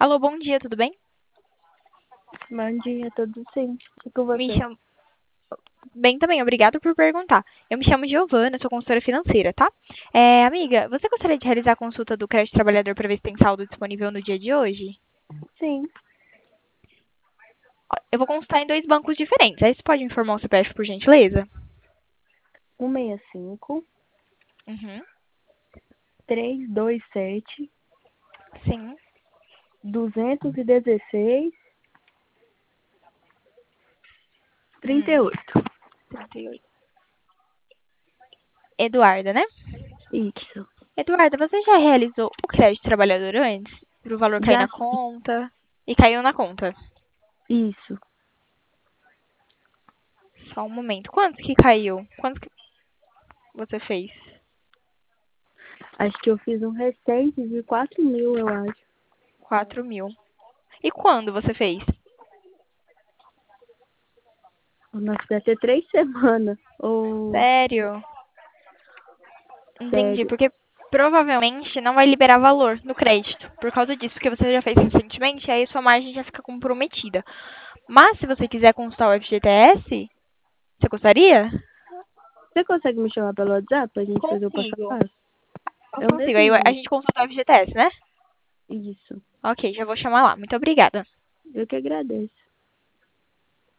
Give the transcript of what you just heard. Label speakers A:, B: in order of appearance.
A: Alô, bom dia, tudo bem?
B: Bom dia, tudo sim. E com
A: Me
B: você?
A: chamo... Bem também, obrigada por perguntar. Eu me chamo Giovana, sou consultora financeira, tá? Amiga, você gostaria de realizar a consulta do crédito trabalhador para ver se tem saldo disponível no dia de hoje?
B: Sim.
A: Eu vou consultar em dois bancos diferentes. Aí você pode informar o CPF, por gentileza?
B: 165
A: Uhum,
B: 327
A: sim.
B: 216
A: Hum,
B: 38.
A: 38. Eduarda, né?
B: Isso.
A: Eduarda, você já realizou o crédito trabalhador antes? Para o valor cair
B: Já
A: na conta? E caiu na conta.
B: isso.
A: Só um momento. Quantos que caiu? Quantos que você fez?
B: Acho que eu fiz um recente de 4.000, eu acho.
A: 4.000. E quando você fez?
B: Nossa, deve ter 3 semanas. Ou
A: Sério? Entendi,
B: sério.
A: porque provavelmente não vai liberar valor no crédito. Por causa disso, porque você já fez recentemente, aí sua margem já fica comprometida. Mas se você quiser consultar o FGTS, você gostaria?
B: Você consegue me chamar pelo WhatsApp pra gente fazer o passo a
A: Consigo.
B: passo?
A: Eu
B: É o
A: consigo.
B: mesmo
A: Aí a
B: número.
A: gente consulta o FGTS, né?
B: Isso.
A: Ok, já vou chamar lá. Muito obrigada.
B: Eu que agradeço.